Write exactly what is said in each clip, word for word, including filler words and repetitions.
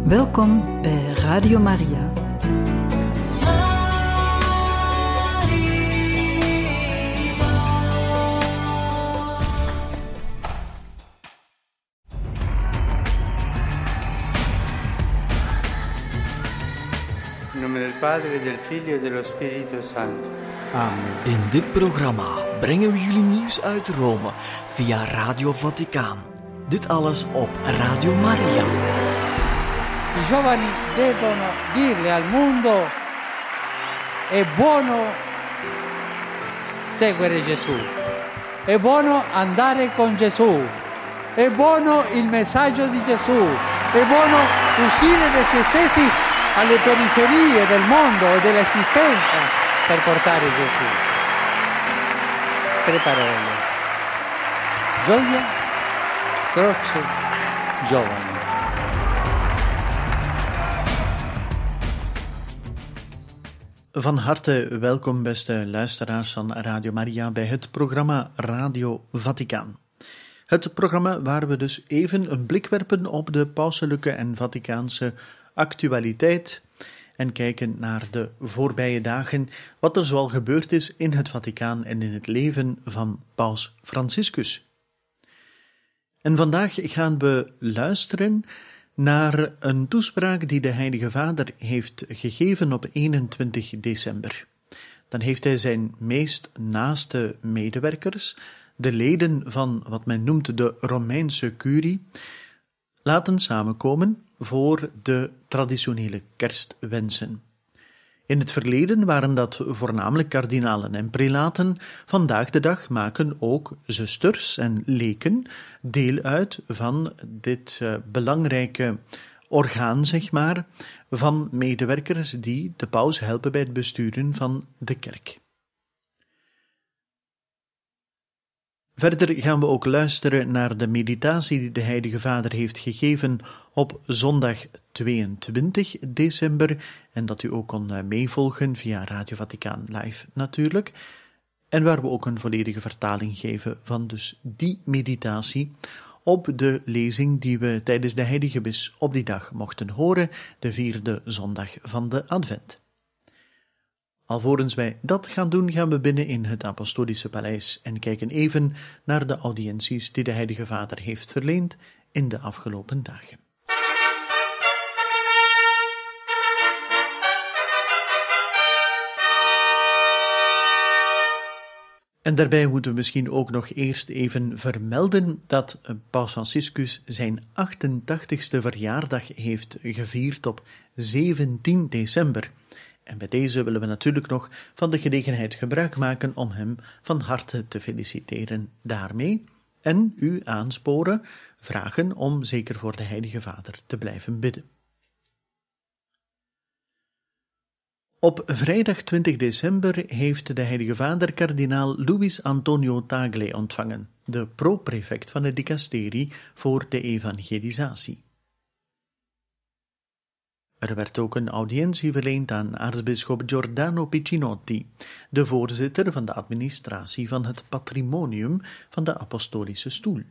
Welkom bij Radio Maria. In nome del Padre, del Figlio e dello Spirito Santo. Amen. In dit programma brengen we jullie nieuws uit Rome via Radio Vaticaan. Dit alles op Radio Maria. I giovani devono dirle al mondo: è buono seguire Gesù, è buono andare con Gesù, è buono il messaggio di Gesù, è buono uscire da se stessi alle periferie del mondo e dell'esistenza per portare Gesù. Tre parole: gioia, croce, giovani. Van harte welkom, beste luisteraars van Radio Maria, bij het programma Radio Vaticaan. Het programma waar we dus even een blik werpen op de pauselijke en Vaticaanse actualiteit en kijken naar de voorbije dagen, wat er zoal gebeurd is in het Vaticaan en in het leven van Paus Franciscus. En vandaag gaan we luisteren naar een toespraak die de Heilige Vader heeft gegeven op eenentwintig december. Dan heeft hij zijn meest naaste medewerkers, de leden van wat men noemt de Romeinse curie, laten samenkomen voor de traditionele kerstwensen. In het verleden waren dat voornamelijk kardinalen en prelaten. Vandaag de dag maken ook zusters en leken deel uit van dit uh, belangrijke orgaan, zeg maar, van medewerkers die de paus helpen bij het besturen van de kerk. Verder gaan we ook luisteren naar de meditatie die de Heilige Vader heeft gegeven op zondag tweeëntwintig december en dat u ook kon meevolgen via Radio Vaticaan Live natuurlijk, en waar we ook een volledige vertaling geven van dus die meditatie op de lezing die we tijdens de Heilige Mis op die dag mochten horen, de vierde zondag van de Advent. Alvorens wij dat gaan doen, gaan we binnen in het Apostolische Paleis en kijken even naar de audiënties die de Heilige Vader heeft verleend in de afgelopen dagen. En daarbij moeten we misschien ook nog eerst even vermelden dat Paus Franciscus zijn achtentachtigste verjaardag heeft gevierd op zeventien december. En bij deze willen we natuurlijk nog van de gelegenheid gebruik maken om hem van harte te feliciteren daarmee en u aansporen, vragen om zeker voor de Heilige Vader te blijven bidden. Op vrijdag twintig december heeft de Heilige Vader kardinaal Luis Antonio Tagle ontvangen, de pro-prefect van het dicasterie voor de evangelisatie. Er werd ook een audiëntie verleend aan aartsbisschop Giordano Piccinotti, de voorzitter van de administratie van het patrimonium van de Apostolische Stoel.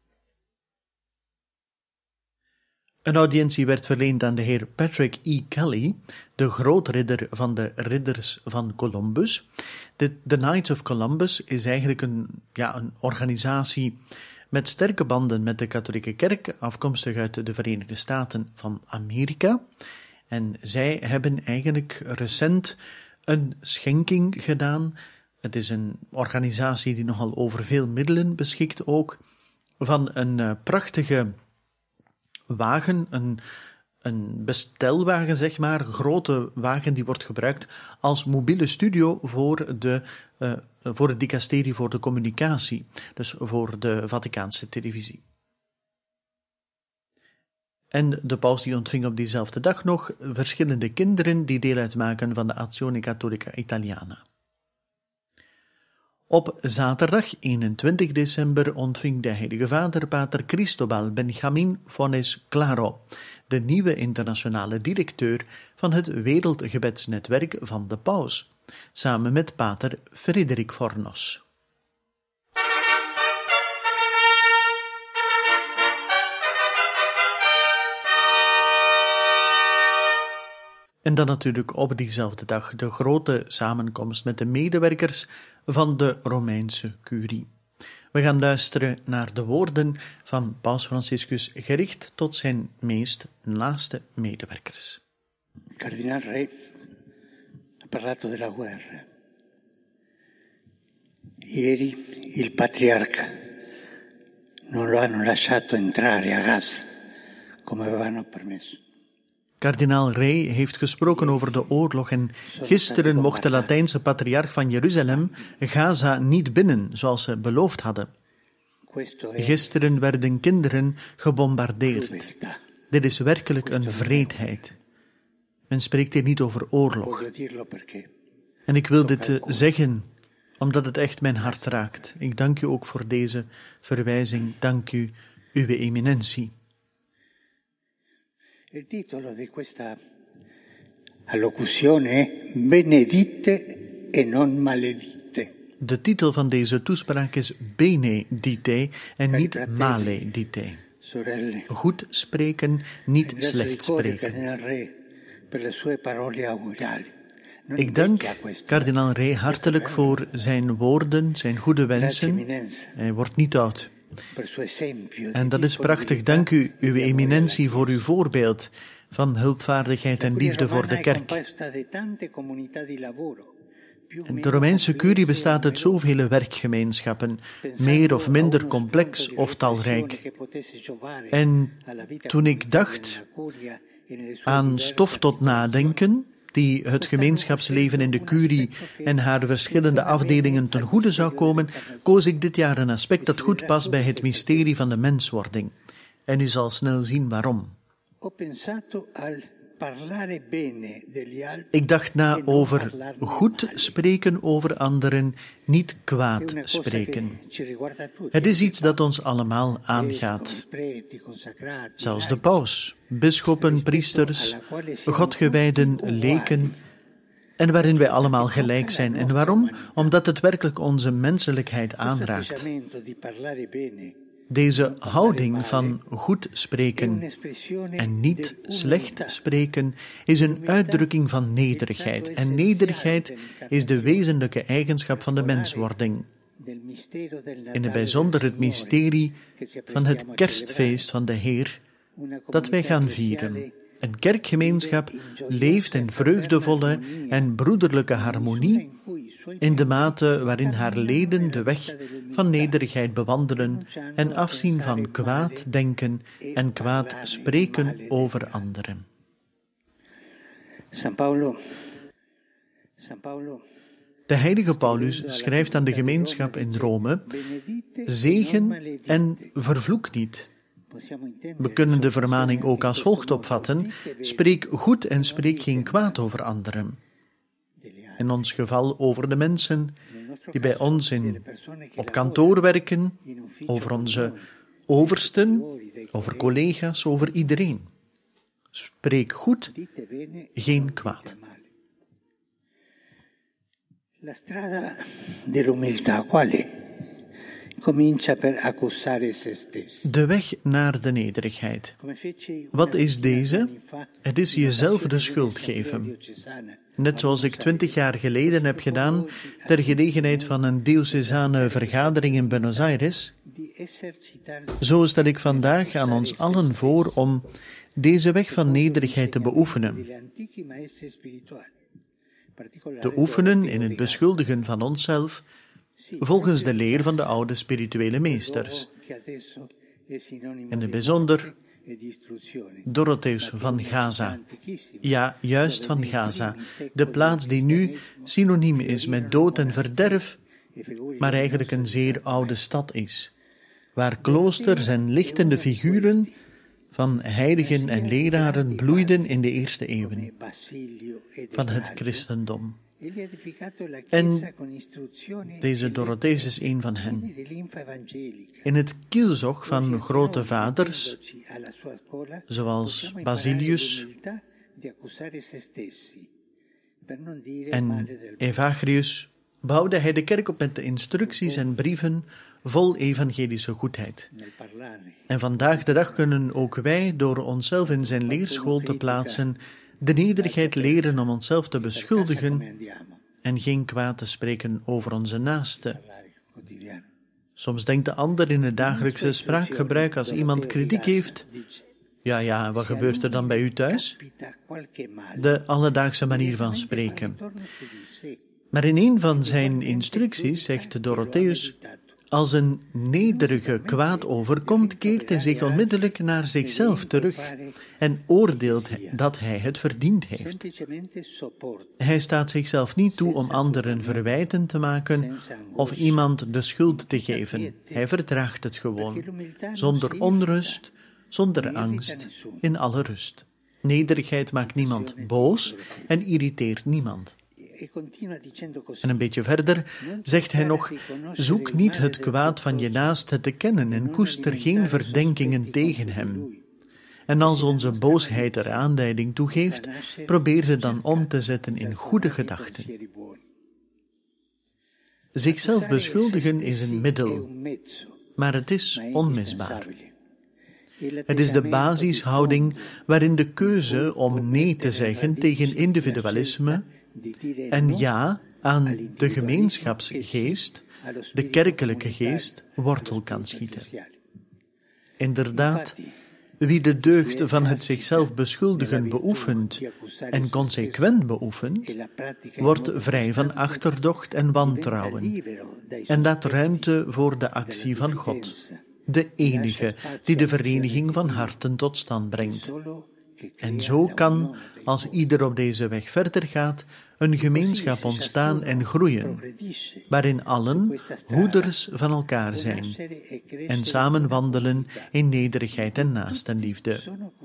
Een audiëntie werd verleend aan de heer Patrick E. Kelly, de grootridder van de Ridders van Columbus. De, de Knights of Columbus is eigenlijk een, ja, een organisatie met sterke banden met de katholieke kerk, afkomstig uit de Verenigde Staten van Amerika. En zij hebben eigenlijk recent een schenking gedaan. Het is een organisatie die nogal over veel middelen beschikt ook, van een uh, prachtige wagen, een, een bestelwagen, zeg maar, een grote wagen die wordt gebruikt als mobiele studio voor de uh, voor het dicasterie voor de communicatie, dus voor de Vaticaanse televisie. En de paus die ontving op diezelfde dag nog verschillende kinderen die deel uitmaken van de Azione Cattolica Italiana. Op zaterdag eenentwintig december ontving de Heilige Vader pater Cristobal Benjamin Fones Claro, de nieuwe internationale directeur van het Wereldgebedsnetwerk van de paus, samen met pater Frederik Fornos. En dan natuurlijk op diezelfde dag de grote samenkomst met de medewerkers van de Romeinse curie. We gaan luisteren naar de woorden van Paus Franciscus gericht tot zijn meest naaste medewerkers. Cardinal Re ha parlato della guerra. Ieri il patriarca non lo hanno lasciato entrare a Gaza come avevano permesso. Kardinaal Rey heeft gesproken over de oorlog en gisteren mocht de Latijnse patriarch van Jeruzalem Gaza niet binnen, zoals ze beloofd hadden. Gisteren werden kinderen gebombardeerd. Dit is werkelijk een wreedheid. Men spreekt hier niet over oorlog. En ik wil dit zeggen, omdat het echt mijn hart raakt. Ik dank u ook voor deze verwijzing. Dank u, uw eminentie. Il titolo di questa allocuzione è Benedite e non maledite. De titel van deze toespraak is Benedite en niet Maledite. Goed spreken, niet slecht spreken. Ik dank kardinaal Rey hartelijk voor zijn woorden, zijn goede wensen. Hij wordt niet oud. En dat is prachtig. Dank u, uw eminentie, voor uw voorbeeld van hulpvaardigheid en liefde voor de kerk. De Romeinse curie bestaat uit zoveel werkgemeenschappen, meer of minder complex of talrijk. En toen ik dacht aan stof tot nadenken, die het gemeenschapsleven in de curie en haar verschillende afdelingen ten goede zou komen, koos ik dit jaar een aspect dat goed past bij het mysterie van de menswording. En u zal snel zien waarom. Ik dacht na over goed spreken over anderen, niet kwaad spreken. Het is iets dat ons allemaal aangaat. Zelfs de paus, bisschoppen, priesters, godgewijden, leken, en waarin wij allemaal gelijk zijn. En waarom? Omdat het werkelijk onze menselijkheid aanraakt. Deze houding van goed spreken en niet slecht spreken is een uitdrukking van nederigheid. En nederigheid is de wezenlijke eigenschap van de menswording. In het bijzonder het mysterie van het kerstfeest van de Heer dat wij gaan vieren. Een kerkgemeenschap leeft in vreugdevolle en broederlijke harmonie in de mate waarin haar leden de weg van nederigheid bewandelen en afzien van kwaad denken en kwaad spreken over anderen. De heilige Paulus schrijft aan de gemeenschap in Rome: zegen en vervloek niet. We kunnen de vermaning ook als volgt opvatten: spreek goed en spreek geen kwaad over anderen. In ons geval over de mensen die bij ons in, op kantoor werken, over onze oversten, over collega's, over iedereen. Spreek goed, geen kwaad. La strada dell'umiltà quale? Comincia per accusare se stessi. De weg naar de nederigheid. Wat is deze? Het is jezelf de schuld geven. Net zoals ik twintig jaar geleden heb gedaan ter gelegenheid van een diocesane vergadering in Buenos Aires. Zo stel ik vandaag aan ons allen voor om deze weg van nederigheid te beoefenen. Te oefenen in het beschuldigen van onszelf, volgens de leer van de oude spirituele meesters. In het bijzonder Dorotheus van Gaza. Ja, juist van Gaza. De plaats die nu synoniem is met dood en verderf, maar eigenlijk een zeer oude stad is, waar kloosters en lichtende figuren van heiligen en leraren bloeiden in de eerste eeuwen van het christendom. En deze Dorotheus is een van hen. In het kielzog van grote vaders, zoals Basilius en Evagrius, bouwde hij de kerk op met de instructies en brieven vol evangelische goedheid. En vandaag de dag kunnen ook wij, door onszelf in zijn leerschool te plaatsen, De nederigheid leren om onszelf te beschuldigen en geen kwaad te spreken over onze naaste. Soms denkt de ander in het dagelijkse spraakgebruik als iemand kritiek heeft: ja, ja, wat gebeurt er dan bij u thuis? De alledaagse manier van spreken. Maar in een van zijn instructies zegt Dorotheus: als een nederige kwaad overkomt, keert hij zich onmiddellijk naar zichzelf terug en oordeelt dat hij het verdiend heeft. Hij staat zichzelf niet toe om anderen verwijten te maken of iemand de schuld te geven. Hij verdraagt het gewoon, zonder onrust, zonder angst, in alle rust. Nederigheid maakt niemand boos en irriteert niemand. En een beetje verder zegt hij nog: zoek niet het kwaad van je naaste te kennen en koester geen verdenkingen tegen hem. En als onze boosheid er aanleiding toe geeft, probeer ze dan om te zetten in goede gedachten. Zichzelf beschuldigen is een middel, maar het is onmisbaar. Het is de basishouding waarin de keuze om nee te zeggen tegen individualisme en ja aan de gemeenschapsgeest, de kerkelijke geest, wortel kan schieten. Inderdaad, wie de deugd van het zichzelf beschuldigen beoefent en consequent beoefent, wordt vrij van achterdocht en wantrouwen en laat ruimte voor de actie van God, de enige die de vereniging van harten tot stand brengt. En zo kan, als ieder op deze weg verder gaat, een gemeenschap ontstaan en groeien, waarin allen hoeders van elkaar zijn en samen wandelen in nederigheid en naastenliefde.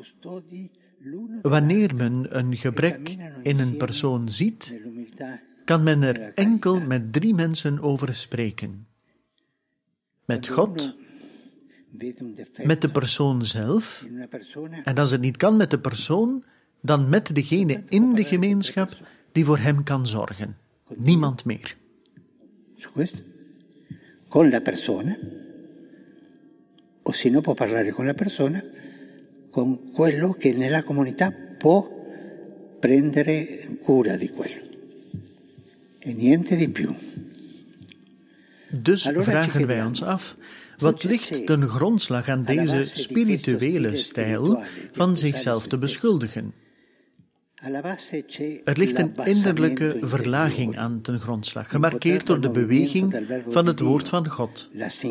Wanneer men een gebrek in een persoon ziet, kan men er enkel met drie mensen over spreken. Met God, met de persoon zelf, en als het niet kan met de persoon, dan met degene in de gemeenschap die voor hem kan zorgen. Niemand meer. Con la persona, o se no può parlare con la persona, con quello che nella comunità può prendere cura di quello. E niente di più. Dus vragen wij ons af: wat ligt ten grondslag aan deze spirituele stijl van zichzelf te beschuldigen? Er ligt een innerlijke verlaging aan ten grondslag, gemarkeerd door de beweging van het woord van God.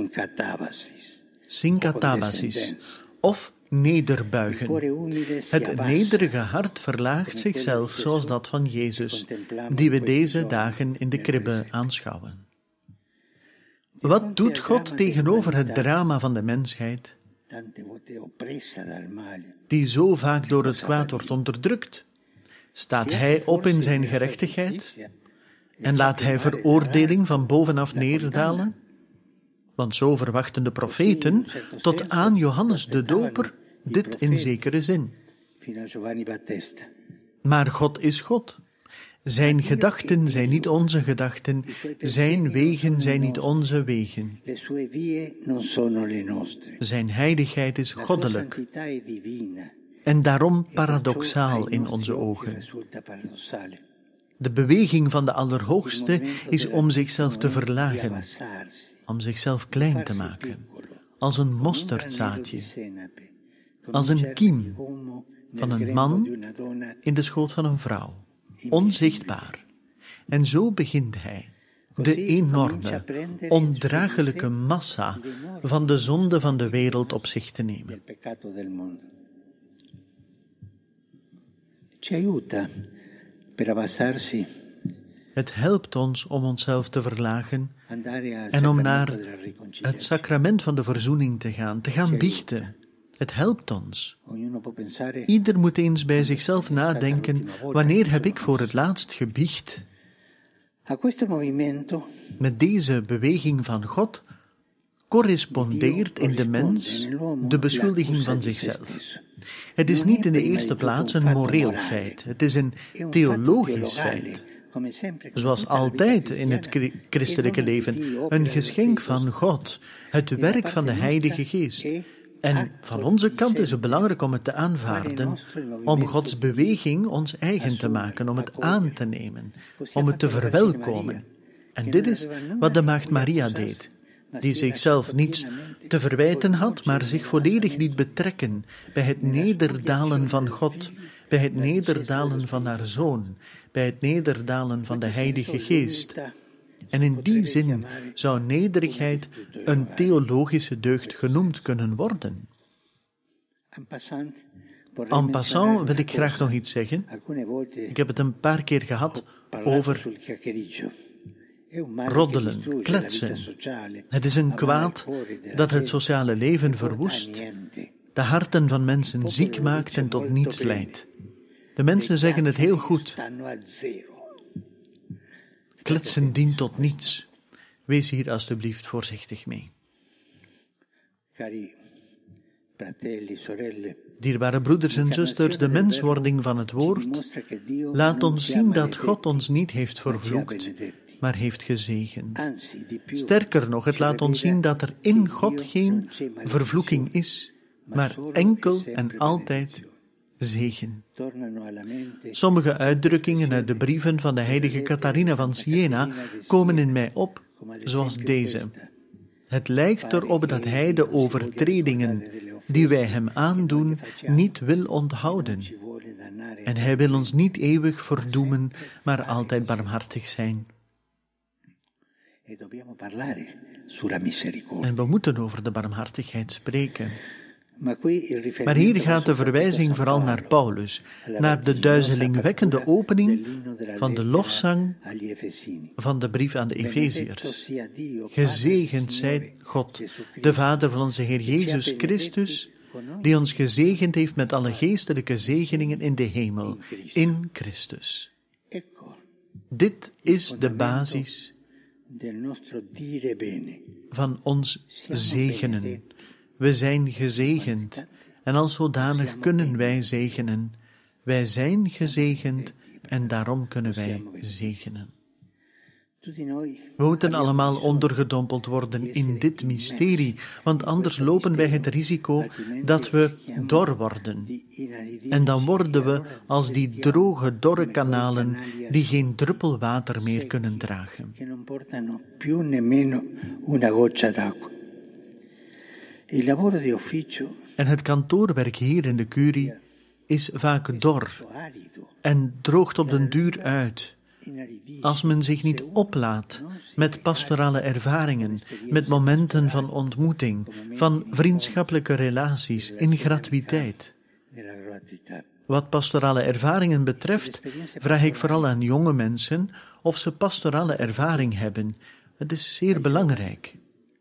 Synkatabasis, of nederbuigen. Het nederige hart verlaagt zichzelf zoals dat van Jezus, die we deze dagen in de kribbe aanschouwen. Wat doet God tegenover het drama van de mensheid, die zo vaak door het kwaad wordt onderdrukt? Staat Hij op in zijn gerechtigheid en laat Hij veroordeling van bovenaf neerdalen? Want zo verwachten de profeten tot aan Johannes de Doper dit in zekere zin. Maar God is God. Zijn gedachten zijn niet onze gedachten, zijn wegen zijn niet onze wegen. Zijn heiligheid is goddelijk en daarom paradoxaal in onze ogen. De beweging van de Allerhoogste is om zichzelf te verlagen, om zichzelf klein te maken, als een mosterdzaadje, als een kiem van een man in de schoot van een vrouw. Onzichtbaar. En zo begint hij de enorme, ondraaglijke massa van de zonde van de wereld op zich te nemen. Het helpt ons om onszelf te verlagen en om naar het sacrament van de verzoening te gaan, te gaan biechten. Het helpt ons. Ieder moet eens bij zichzelf nadenken: wanneer heb ik voor het laatst gebiecht? Met deze beweging van God correspondeert in de mens de beschuldiging van zichzelf. Het is niet in de eerste plaats een moreel feit, het is een theologisch feit. Zoals altijd in het christelijke leven, een geschenk van God, het werk van de Heilige Geest, En van onze kant is het belangrijk om het te aanvaarden, om Gods beweging ons eigen te maken, om het aan te nemen, om het te verwelkomen. En dit is wat de maagd Maria deed, die zichzelf niets te verwijten had, maar zich volledig liet betrekken bij het nederdalen van God, bij het nederdalen van haar Zoon, bij het nederdalen van de Heilige Geest. En in die zin zou nederigheid een theologische deugd genoemd kunnen worden. En passant wil ik graag nog iets zeggen. Ik heb het een paar keer gehad over roddelen, kletsen. Het is een kwaad dat het sociale leven verwoest, de harten van mensen ziek maakt en tot niets leidt. De mensen zeggen het heel goed. Kletsen dient tot niets. Wees hier alstublieft voorzichtig mee. Dierbare broeders en zusters, de menswording van het woord laat ons zien dat God ons niet heeft vervloekt, maar heeft gezegend. Sterker nog, het laat ons zien dat er in God geen vervloeking is, maar enkel en altijd zegen. Sommige uitdrukkingen uit de brieven van de heilige Catharina van Siena komen in mij op, zoals deze. Het lijkt erop dat hij de overtredingen die wij hem aandoen niet wil onthouden. En hij wil ons niet eeuwig verdoemen, maar altijd barmhartig zijn. En we moeten over de barmhartigheid spreken. Maar hier gaat de verwijzing vooral naar Paulus, naar de duizelingwekkende opening van de lofzang van de brief aan de Efeziërs. Gezegend zij God, de Vader van onze Heer Jezus Christus, die ons gezegend heeft met alle geestelijke zegeningen in de hemel, in Christus. Dit is de basis van ons zegenen. We zijn gezegend en als zodanig kunnen wij zegenen. Wij zijn gezegend en daarom kunnen wij zegenen. We moeten allemaal ondergedompeld worden in dit mysterie, want anders lopen wij het risico dat we dor worden. En dan worden we als die droge, dorre kanalen die geen druppel water meer kunnen dragen. En het kantoorwerk hier in de curie is vaak dor en droogt op den duur uit. Als men zich niet oplaat met pastorale ervaringen, met momenten van ontmoeting, van vriendschappelijke relaties in gratuïteit. Wat pastorale ervaringen betreft, vraag ik vooral aan jonge mensen of ze pastorale ervaring hebben. Het is zeer belangrijk.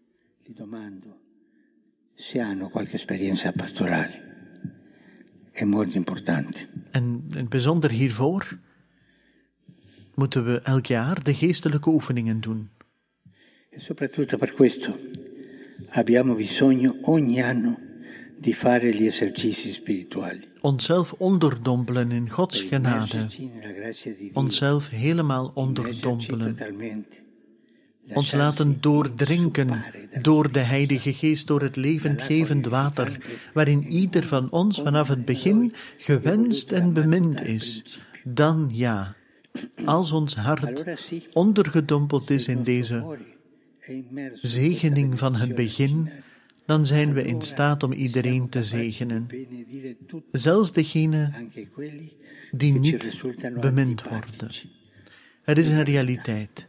Se hanno qualche esperienza pastorale. È molto importante. En in het bijzonder hiervoor moeten we elk jaar de geestelijke oefeningen doen. E soprattutto per questo abbiamo bisogno ogni anno di fare gli esercizi spirituali. Onszelf onderdompelen in Gods genade. Onszelf helemaal onderdompelen. Ons laten doordrinken door de Heilige Geest, door het levendgevend water, waarin ieder van ons vanaf het begin gewenst en bemind is. Dan ja, als ons hart ondergedompeld is in deze zegening van het begin, dan zijn we in staat om iedereen te zegenen. Zelfs degenen die niet bemind worden. Het is een realiteit.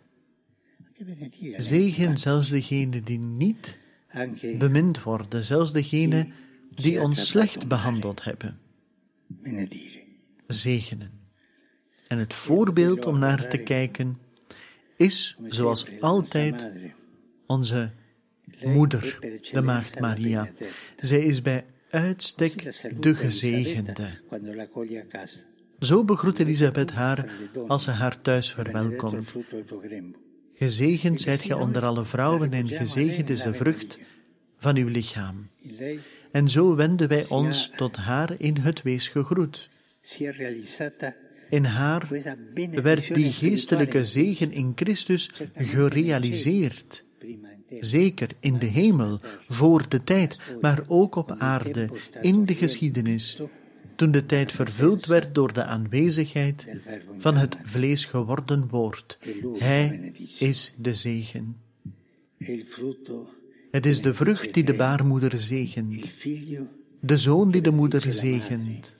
Zegen zelfs degenen die niet bemind worden, zelfs degenen die ons slecht behandeld hebben. Zegenen. En het voorbeeld om naar te kijken is, zoals altijd, onze moeder, de maagd Maria. Zij is bij uitstek de gezegende. Zo begroet Elisabeth haar als ze haar thuis verwelkomt. Gezegend zijt gij onder alle vrouwen en gezegend is de vrucht van uw lichaam. En zo wenden wij ons tot haar in het wees gegroet. In haar werd die geestelijke zegen in Christus gerealiseerd, zeker in de hemel, voor de tijd, maar ook op aarde, in de geschiedenis, toen de tijd vervuld werd door de aanwezigheid van het vlees geworden woord. Hij is de zegen. Het is de vrucht die de baarmoeder zegent, de zoon die de moeder zegent.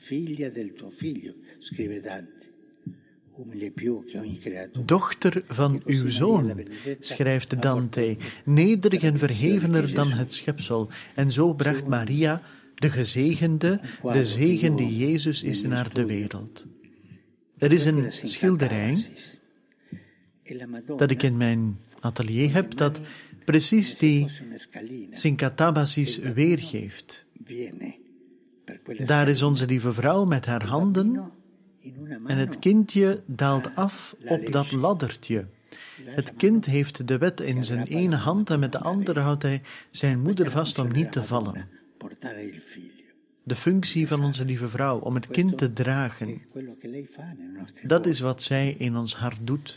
Dochter van uw zoon, schrijft Dante, nederig en verhevener dan het schepsel. En zo bracht Maria, de gezegende, de zegen die Jezus is naar de wereld. Er is een schilderij dat ik in mijn atelier heb, dat precies die syncatabasis weergeeft. Daar is onze lieve vrouw met haar handen en het kindje daalt af op dat laddertje. Het kind heeft de wet in zijn ene hand en met de andere houdt hij zijn moeder vast om niet te vallen. De functie van onze lieve vrouw, om het kind te dragen, dat is wat zij in ons hart doet.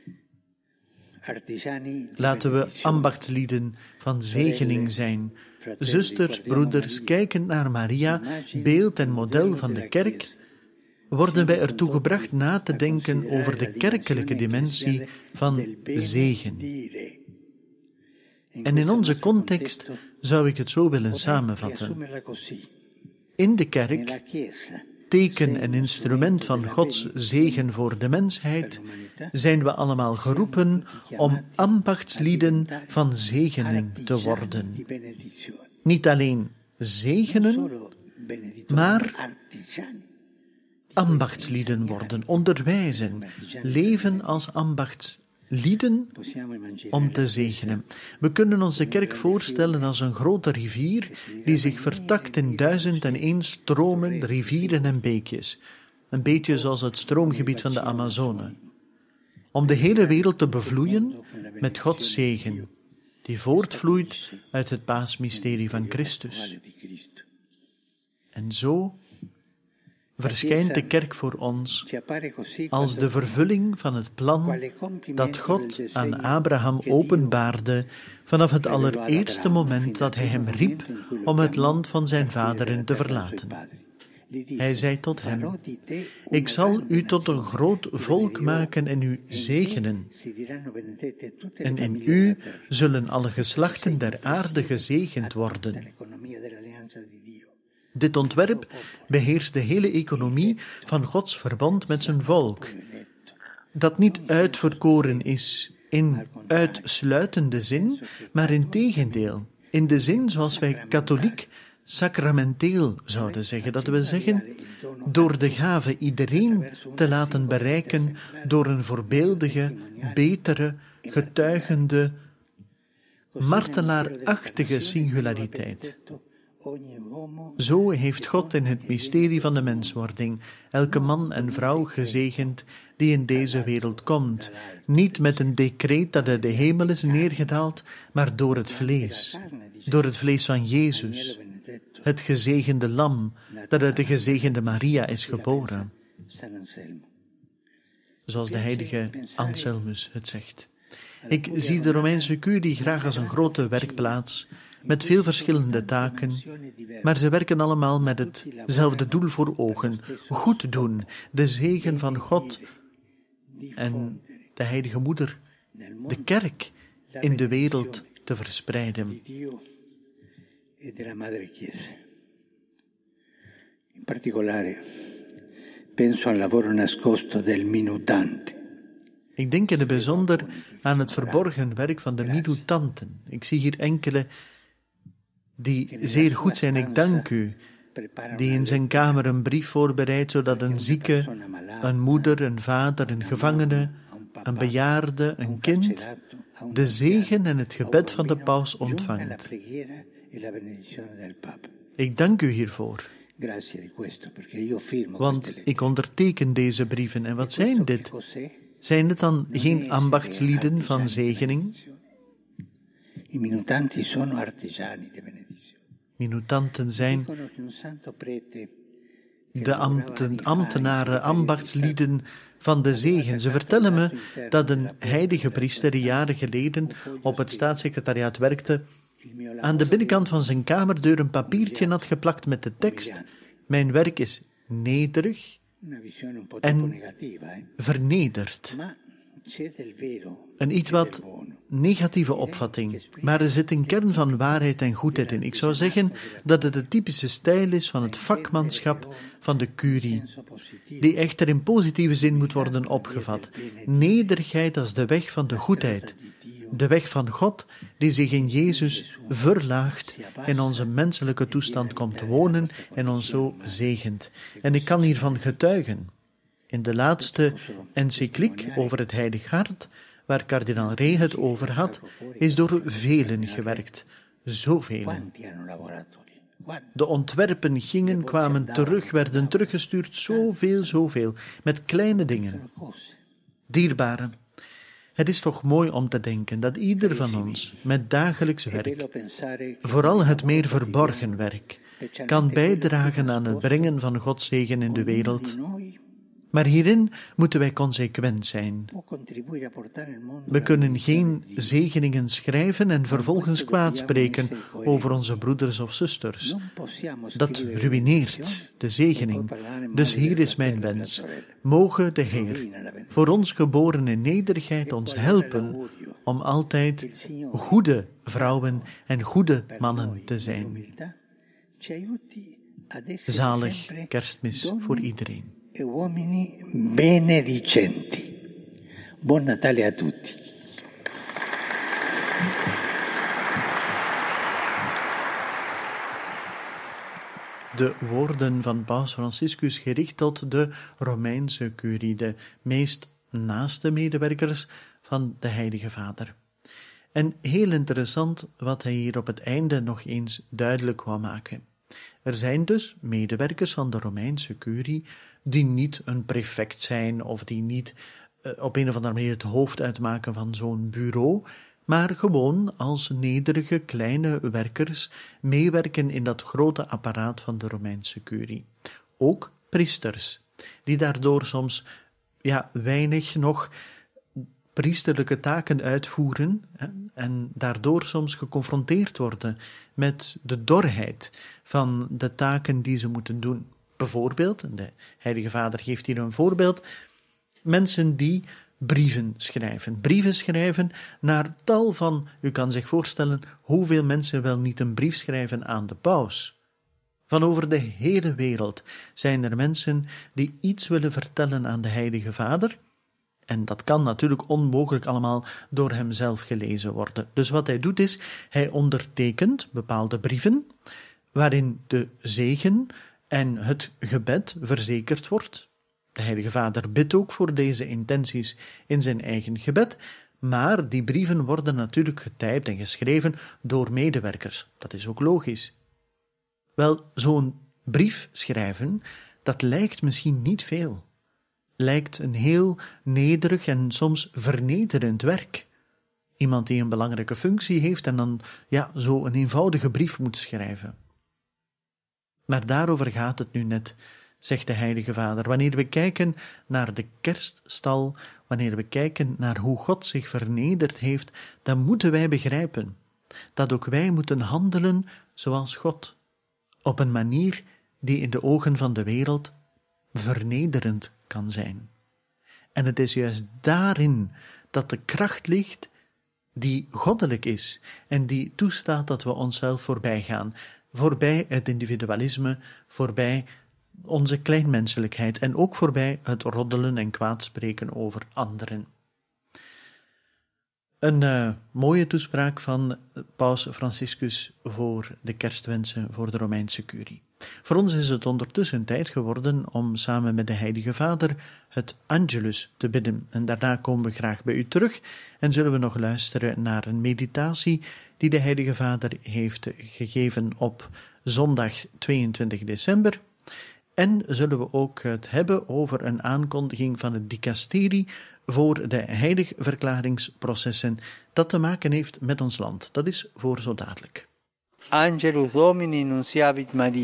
Laten we ambachtslieden van zegening zijn. Zusters, broeders, kijkend naar Maria, beeld en model van de kerk, worden wij ertoe gebracht na te denken over de kerkelijke dimensie van zegen. En in onze context zou ik het zo willen samenvatten. In de kerk, teken en instrument van Gods zegen voor de mensheid, zijn we allemaal geroepen om ambachtslieden van zegening te worden. Niet alleen zegenen, maar ambachtslieden worden, onderwijzen, leven als ambachtslieden om te zegenen. We kunnen ons de kerk voorstellen als een grote rivier die zich vertakt in duizend en één stromen, rivieren en beekjes. Een beetje zoals het stroomgebied van de Amazone. Om de hele wereld te bevloeien met Gods zegen, die voortvloeit uit het paasmysterie van Christus. En zo verschijnt de kerk voor ons als de vervulling van het plan dat God aan Abraham openbaarde vanaf het allereerste moment dat hij hem riep om het land van zijn vaderen te verlaten. Hij zei tot hem: ik zal u tot een groot volk maken en u zegenen. En in u zullen alle geslachten der aarde gezegend worden. Dit ontwerp beheerst de hele economie van Gods verbond met zijn volk, dat niet uitverkoren is in uitsluitende zin, maar in tegendeel, in de zin zoals wij katholiek sacramenteel zouden zeggen. Dat wil zeggen, door de gave iedereen te laten bereiken door een voorbeeldige, betere, getuigende, martelaarachtige singulariteit. Zo heeft God in het mysterie van de menswording elke man en vrouw gezegend die in deze wereld komt, niet met een decreet dat uit de hemel is neergedaald, maar door het vlees, door het vlees van Jezus, het gezegende lam dat uit de gezegende Maria is geboren, zoals de heilige Anselmus het zegt. Ik zie de Romeinse curie graag als een grote werkplaats, met veel verschillende taken, maar ze werken allemaal met hetzelfde doel voor ogen: goed doen, de zegen van God en de heilige moeder, de kerk, in de wereld te verspreiden. In particolare, penso al lavoro nascosto del minutante. Ik denk in het bijzonder aan het verborgen werk van de minutanten. Ik zie hier enkele die zeer goed zijn, ik dank u, die in zijn kamer een brief voorbereidt, zodat een zieke, een moeder, een vader, een gevangene, een bejaarde, een kind, de zegen en het gebed van de paus ontvangt. Ik dank u hiervoor, want ik onderteken deze brieven. En wat zijn dit? Zijn het dan geen ambachtslieden van zegening? Minutanten zijn De ambten, ambtenaren, ambachtslieden van de zegen. Ze vertellen me dat een heilige priester jaren geleden op het staatssecretariaat werkte, aan de binnenkant van zijn kamerdeur een papiertje had geplakt met de tekst: mijn werk is nederig en vernederd. Een iets wat negatieve opvatting, maar er zit een kern van waarheid en goedheid in. Ik zou zeggen dat het de typische stijl is van het vakmanschap van de curie, die echter in positieve zin moet worden opgevat. Nederigheid als de weg van de goedheid, de weg van God die zich in Jezus verlaagt, in onze menselijke toestand komt wonen en ons zo zegent. En ik kan hiervan getuigen. In de laatste encycliek over het Heilig Hart, waar kardinaal Re het over had, is door velen gewerkt. Zoveel. De ontwerpen gingen, kwamen terug, werden teruggestuurd, zoveel, zoveel, met kleine dingen. Dierbare, het is toch mooi om te denken dat ieder van ons met dagelijks werk, vooral het meer verborgen werk, kan bijdragen aan het brengen van Gods zegen in de wereld. Maar hierin moeten wij consequent zijn. We kunnen geen zegeningen schrijven en vervolgens kwaad spreken over onze broeders of zusters. Dat ruïneert de zegening. Dus hier is mijn wens. Moge de Heer, voor ons geboren in nederigheid, ons helpen om altijd goede vrouwen en goede mannen te zijn. Zalig Kerstmis voor iedereen. E uomini benedicenti. Buon Natale a tutti. De woorden van Paus Franciscus gericht tot de Romeinse curie, de meest naaste medewerkers van de Heilige Vader. En heel interessant wat hij hier op het einde nog eens duidelijk wou maken. Er zijn dus medewerkers van de Romeinse curie die niet een prefect zijn of die niet uh, op een of andere manier het hoofd uitmaken van zo'n bureau, maar gewoon als nederige kleine werkers meewerken in dat grote apparaat van de Romeinse curie. Ook priesters, die daardoor soms ja, weinig nog priesterlijke taken uitvoeren hè, en daardoor soms geconfronteerd worden met de dorheid van de taken die ze moeten doen. Bijvoorbeeld, en de Heilige Vader geeft hier een voorbeeld, mensen die brieven schrijven. Brieven schrijven naar tal van, u kan zich voorstellen, hoeveel mensen wel niet een brief schrijven aan de paus. Van over de hele wereld zijn er mensen die iets willen vertellen aan de Heilige Vader. En dat kan natuurlijk onmogelijk allemaal door hemzelf gelezen worden. Dus wat hij doet is, hij ondertekent bepaalde brieven, waarin de zegen en het gebed verzekerd wordt. De Heilige Vader bidt ook voor deze intenties in zijn eigen gebed, maar die brieven worden natuurlijk getypt en geschreven door medewerkers. Dat is ook logisch. Wel, zo'n brief schrijven, dat lijkt misschien niet veel. Lijkt een heel nederig en soms vernederend werk. Iemand die een belangrijke functie heeft en dan ja, zo een eenvoudige brief moet schrijven. Maar daarover gaat het nu net, zegt de Heilige Vader. Wanneer we kijken naar de kerststal, wanneer we kijken naar hoe God zich vernederd heeft, dan moeten wij begrijpen dat ook wij moeten handelen zoals God, op een manier die in de ogen van de wereld vernederend kan zijn. En het is juist daarin dat de kracht ligt die goddelijk is en die toestaat dat we onszelf voorbij gaan, voorbij het individualisme, voorbij onze kleinmenselijkheid en ook voorbij het roddelen en kwaadspreken over anderen. Een uh, mooie toespraak van Paus Franciscus voor de kerstwensen voor de Romeinse curie. Voor ons is het ondertussen tijd geworden om samen met de Heilige Vader het Angelus te bidden. En daarna komen we graag bij u terug en zullen we nog luisteren naar een meditatie die de Heilige Vader heeft gegeven op zondag tweeëntwintig december. En zullen we ook het hebben over een aankondiging van het dicasterie voor de heiligverklaringsprocessen dat te maken heeft met ons land. Dat is voor zo dadelijk. Angelus Domini nunciavit Mariae.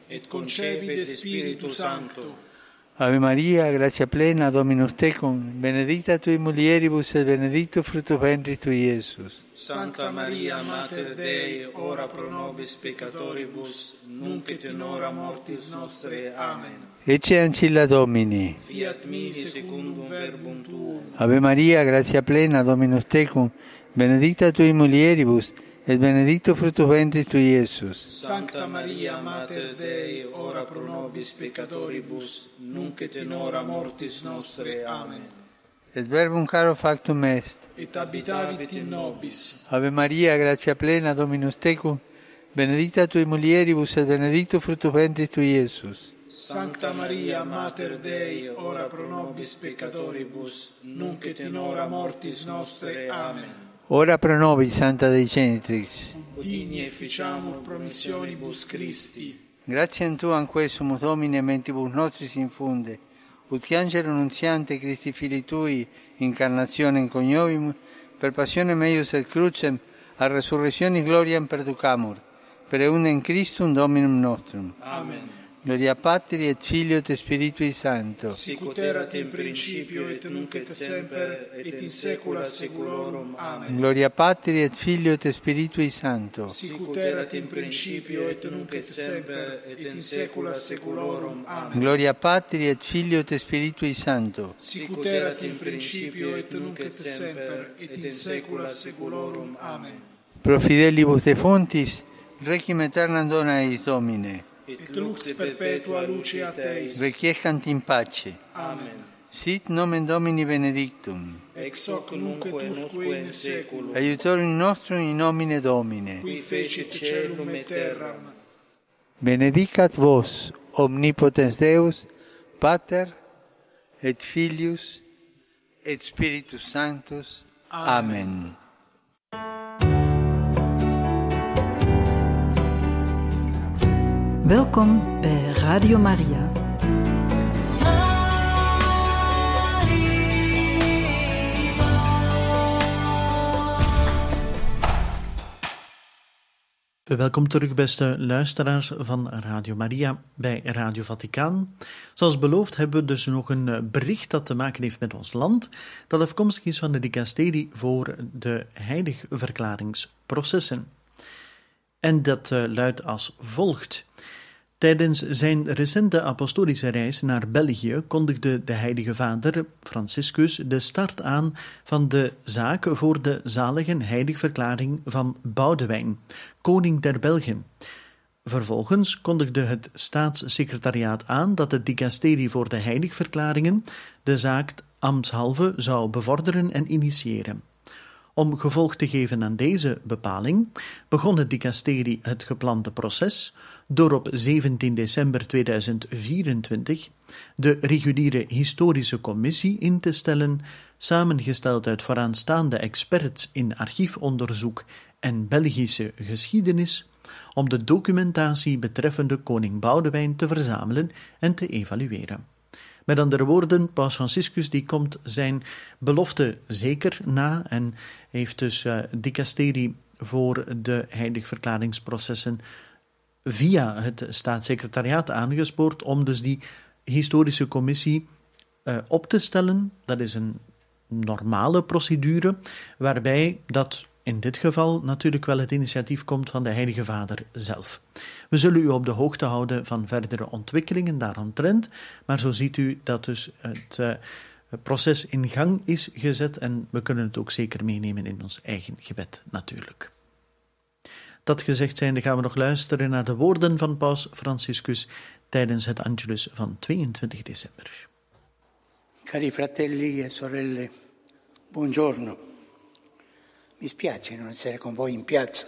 et concepit Spiritus Sancto. Ave Maria, grazia plena, Dominus tecum, benedicta tui mulieribus et benedictus fructus ventris tui, Iesus. Santa Maria, Mater Dei, ora pro nobis peccatoribus, nunc et in hora mortis nostre. Amen. Ecce ancilla Domini. Fiat mi secundum verbum tuum. Ave Maria, grazia plena, Dominus tecum, benedicta tui mulieribus, et benedictus fructus ventris tui, Iesus. Sancta Maria, Mater Dei, ora pro nobis peccatoribus, nunc et in hora mortis nostre. Amen. Et verbum caro factum est. Et habitavit in nobis. Ave Maria, grazia plena, Dominus tecum, benedicta tui mulieribus, et benedictus fructus ventris tui, Iesus. Sancta Maria, Mater Dei, ora pro nobis peccatoribus, nunc et in hora mortis nostre. Amen. Ora pro nobis, Santa Dei Genitrix. Digni efficiamur promissionibus Christi. Gratiam Tuam quesumus, Domine, mentibus nostris infunde, ut che angelo nunziante Christi Filii Tui, incarnationem coniovimus, per passionem eius et crucem, a resurrectionis gloriam perducamur, per eundem Christum Dominum nostrum. Amen. Gloria Patri et Filio et Spiritui Sancto. Sicut erat in principio et nunc et semper et in saecula saeculorum. Amen. Gloria Patri et Filio et Spiritui Sancto. Sicut erat in principio et nunc et semper et in saecula saeculorum. Amen. Gloria Patri et Filio et Spiritui Sancto. Sicut erat in principio et nunc et semper et in saecula saeculorum. Amen. Pro fidelibus defuntis, requiem aeternam dona eis, Domine. Et lux perpetua luceat eis. Requiescant in pace. Amen. Sit nomen Domini benedictum. Ex hoc nunc et usque in saeculum. Aiutorium nostrum in nomine Domine. Qui fecit caelum et terram. Benedicat vos, omnipotens Deus, Pater, et Filius, et Spiritus Sanctus. Amen. Welkom bij Radio Maria. Welkom terug, beste luisteraars van Radio Maria bij Radio Vaticaan. Zoals beloofd hebben we dus nog een bericht dat te maken heeft met ons land, dat afkomstig is van de dicasterie voor de heiligverklaringsprocessen. En dat uh, luidt als volgt. Tijdens zijn recente apostolische reis naar België kondigde de heilige vader Franciscus de start aan van de zaak voor de zalige heiligverklaring van Boudewijn, koning der Belgen. Vervolgens kondigde het staatssecretariaat aan dat het dicasterie voor de heiligverklaringen de zaak ambtshalve zou bevorderen en initiëren. Om gevolg te geven aan deze bepaling begon het dicasterie het geplande proces door op zeventien december tweeduizend vierentwintig de reguliere historische commissie in te stellen, samengesteld uit vooraanstaande experts in archiefonderzoek en Belgische geschiedenis, om de documentatie betreffende koning Boudewijn te verzamelen en te evalueren. Met andere woorden, Paus Franciscus die komt zijn belofte zeker na en heeft dus uh, dicasterie voor de heiligverklaringsprocessen via het staatssecretariaat aangespoord om dus die historische commissie uh, op te stellen. Dat is een normale procedure, waarbij dat in dit geval natuurlijk wel het initiatief komt van de Heilige Vader zelf. We zullen u op de hoogte houden van verdere ontwikkelingen daaromtrent, maar zo ziet u dat dus het uh, proces in gang is gezet en we kunnen het ook zeker meenemen in ons eigen gebed natuurlijk. Dat gezegd zijnde gaan we nog luisteren naar de woorden van Paus Franciscus tijdens het Angelus van tweeëntwintig december. Cari fratelli e sorelle, buongiorno. Mi spiace non essere con voi in piazza.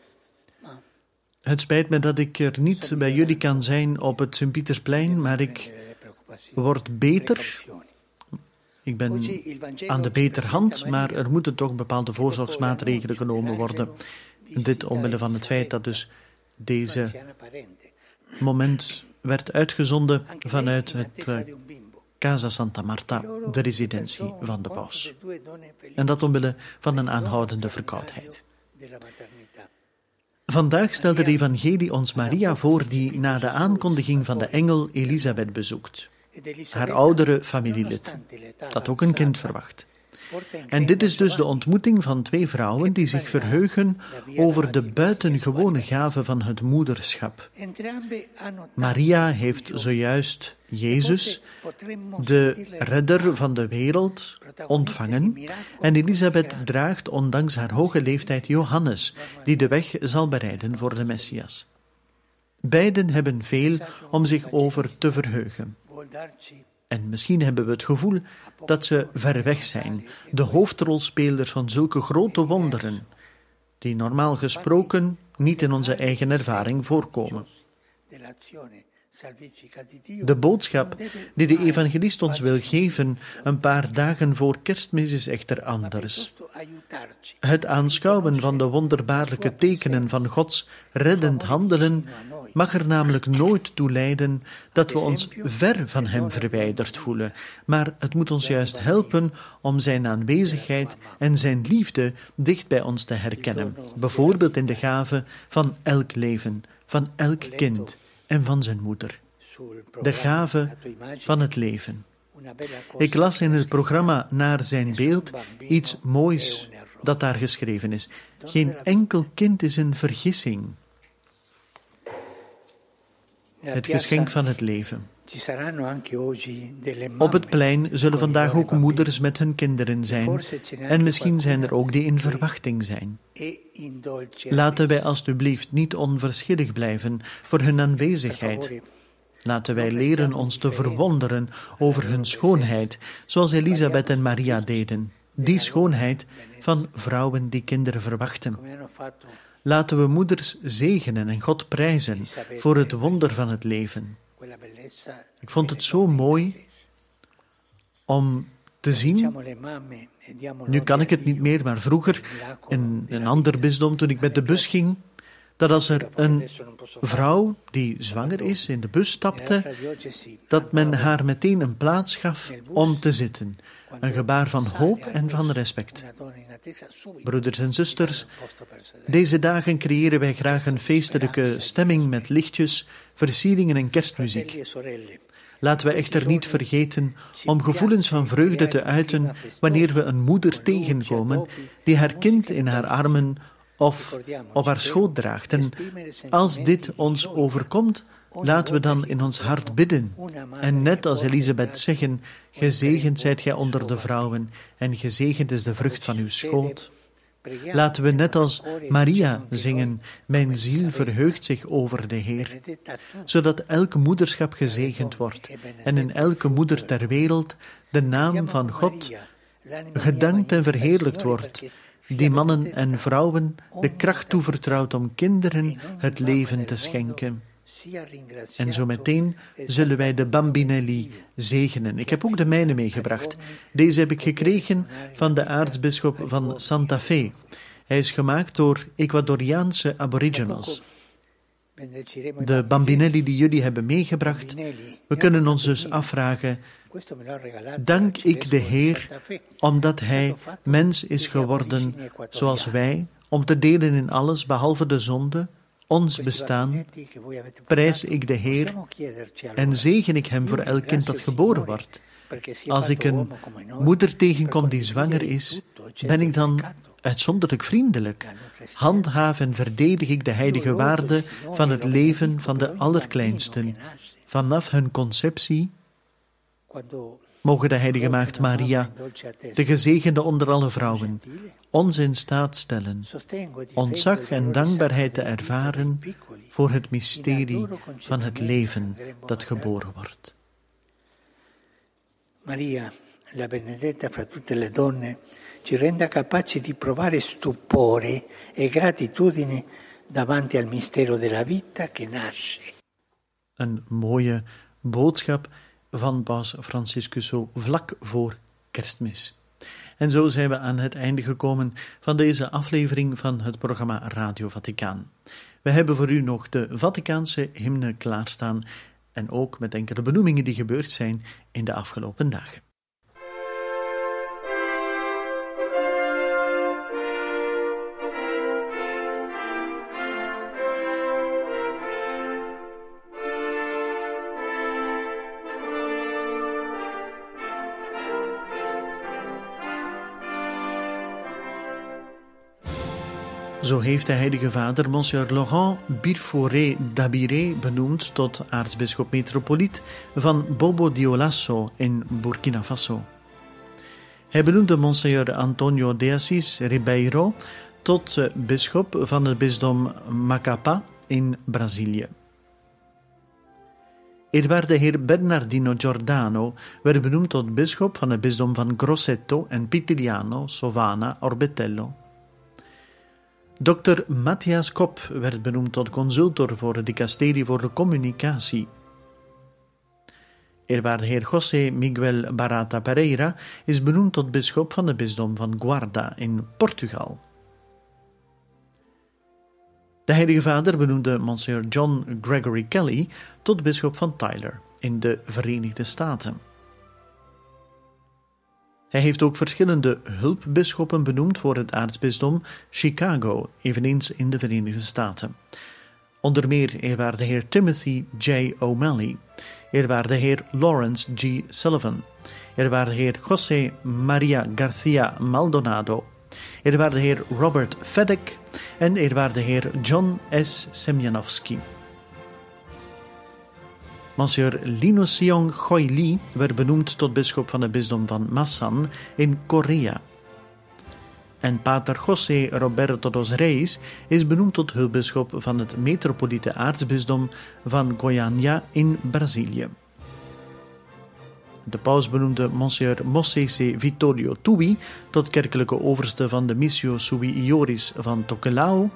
Het spijt me dat ik er niet bij jullie kan zijn op het Sint-Pietersplein, maar ik word beter. Ik ben aan de beterhand, maar er moeten toch bepaalde voorzorgsmaatregelen genomen worden. Dit omwille van het feit dat dus deze moment werd uitgezonden vanuit het uh, Casa Santa Marta, de residentie van de paus. En dat omwille van een aanhoudende verkoudheid. Vandaag stelt het evangelie ons Maria voor die na de aankondiging van de engel Elisabeth bezoekt. Haar oudere familielid, dat ook een kind verwacht. En dit is dus de ontmoeting van twee vrouwen die zich verheugen over de buitengewone gave van het moederschap. Maria heeft zojuist Jezus, de redder van de wereld, ontvangen en Elisabeth draagt ondanks haar hoge leeftijd Johannes, die de weg zal bereiden voor de Messias. Beiden hebben veel om zich over te verheugen. En misschien hebben we het gevoel dat ze ver weg zijn, de hoofdrolspelers van zulke grote wonderen, die normaal gesproken niet in onze eigen ervaring voorkomen. De boodschap die de evangelist ons wil geven een paar dagen voor Kerstmis is echter anders. Het aanschouwen van de wonderbaarlijke tekenen van Gods reddend handelen mag er namelijk nooit toe leiden dat we ons ver van Hem verwijderd voelen, maar het moet ons juist helpen om Zijn aanwezigheid en Zijn liefde dicht bij ons te herkennen, bijvoorbeeld in de gave van elk leven, van elk kind en van zijn moeder. De gave van het leven. Ik las in het programma Naar zijn beeld iets moois dat daar geschreven is. Geen enkel kind is een vergissing. Het geschenk van het leven. Op het plein zullen vandaag ook moeders met hun kinderen zijn. En misschien zijn er ook die in verwachting zijn. Laten wij alstublieft niet onverschillig blijven voor hun aanwezigheid. Laten wij leren ons te verwonderen over hun schoonheid, zoals Elisabeth en Maria deden. Die schoonheid van vrouwen die kinderen verwachten. Laten we moeders zegenen en God prijzen voor het wonder van het leven. Ik vond het zo mooi om te zien, nu kan ik het niet meer, maar vroeger in een ander bisdom toen ik met de bus ging, dat als er een vrouw die zwanger is in de bus stapte, dat men haar meteen een plaats gaf om te zitten. Een gebaar van hoop en van respect. Broeders en zusters, deze dagen creëren wij graag een feestelijke stemming met lichtjes, versieringen en kerstmuziek. Laten we echter niet vergeten om gevoelens van vreugde te uiten wanneer we een moeder tegenkomen die haar kind in haar armen of op haar schoot draagt. En als dit ons overkomt, laten we dan in ons hart bidden. En net als Elisabeth zeggen, gezegend zijt gij onder de vrouwen en gezegend is de vrucht van uw schoot. Laten we net als Maria zingen, mijn ziel verheugt zich over de Heer, zodat elk moederschap gezegend wordt en in elke moeder ter wereld de naam van God gedankt en verheerlijkt wordt, die mannen en vrouwen de kracht toevertrouwt om kinderen het leven te schenken. En zo meteen zullen wij de Bambinelli zegenen. Ik heb ook de mijne meegebracht. Deze heb ik gekregen van de aartsbisschop van Santa Fe. Hij is gemaakt door Ecuadoriaanse aboriginals. De Bambinelli die jullie hebben meegebracht, we kunnen ons dus afvragen, dank ik de Heer, omdat Hij mens is geworden zoals wij, om te delen in alles behalve de zonde, ons bestaan, prijs ik de Heer en zegen ik Hem voor elk kind dat geboren wordt. Als ik een moeder tegenkom die zwanger is, ben ik dan uitzonderlijk vriendelijk. Handhaaf en verdedig ik de heilige waarde van het leven van de allerkleinsten. Vanaf hun conceptie mogen de heilige maagd Maria, de gezegende onder alle vrouwen, ons in staat stellen ontzag en dankbaarheid te ervaren voor het mysterie van het leven dat geboren wordt. Maria, la benedetta fra tutte le donne, ci renda capaci di provare stupore e gratitudine davanti al mistero della vita che nasce. Een mooie boodschap van Paus Franciscus zo vlak voor Kerstmis. En zo zijn we aan het einde gekomen van deze aflevering van het programma Radio Vaticaan. We hebben voor u nog de Vaticaanse hymne klaarstaan en ook met enkele benoemingen die gebeurd zijn in de afgelopen dagen. Zo heeft de Heilige Vader Monsieur Laurent Birfouré d'Abiré benoemd tot aartsbisschop-metropoliet van Bobo-Dioulasso in Burkina Faso. Hij benoemde Monseigneur Antonio de Assis Ribeiro tot bisschop van het bisdom Macapá in Brazilië. Eerwaarde heer Bernardino Giordano werd benoemd tot bisschop van het bisdom van Grosseto en Pitigliano, Sovana, Orbetello. dokter Matthias Kopp werd benoemd tot consultor voor het dicasterie voor de communicatie. Eerwaarde heer José Miguel Barata Pereira is benoemd tot bisschop van het bisdom van Guarda in Portugal. De Heilige Vader benoemde Monsieur John Gregory Kelly tot bisschop van Tyler in de Verenigde Staten. Hij heeft ook verschillende hulpbisschoppen benoemd voor het aartsbisdom Chicago, eveneens in de Verenigde Staten. Onder meer eerwaarde heer Timothy J. O'Malley, eerwaarde heer Lawrence G. Sullivan, eerwaarde heer José Maria Garcia Maldonado, eerwaarde heer Robert Fedek en eerwaarde heer John S. Semjanovski. Monsieur Linoseong Choi Lee werd benoemd tot bisschop van het bisdom van Masan in Korea. En pater José Roberto dos Reis is benoemd tot hulpbisschop van het metropoliete aartsbisdom van Goiânia in Brazilië. De paus benoemde Monsieur Mosese Vittorio Tui tot kerkelijke overste van de Missio Sui Ioris van Tokelau.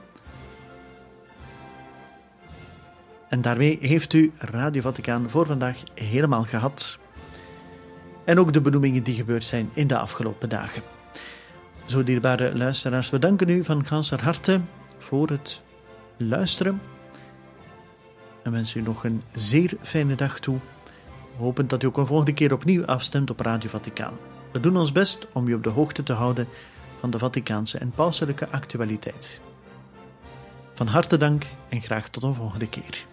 En daarmee heeft u Radio Vaticaan voor vandaag helemaal gehad. En ook de benoemingen die gebeurd zijn in de afgelopen dagen. Zo dierbare luisteraars, we danken u van ganser harte voor het luisteren. En wensen u nog een zeer fijne dag toe. Hopend dat u ook een volgende keer opnieuw afstemt op Radio Vaticaan. We doen ons best om u op de hoogte te houden van de Vaticaanse en pauselijke actualiteit. Van harte dank en graag tot een volgende keer.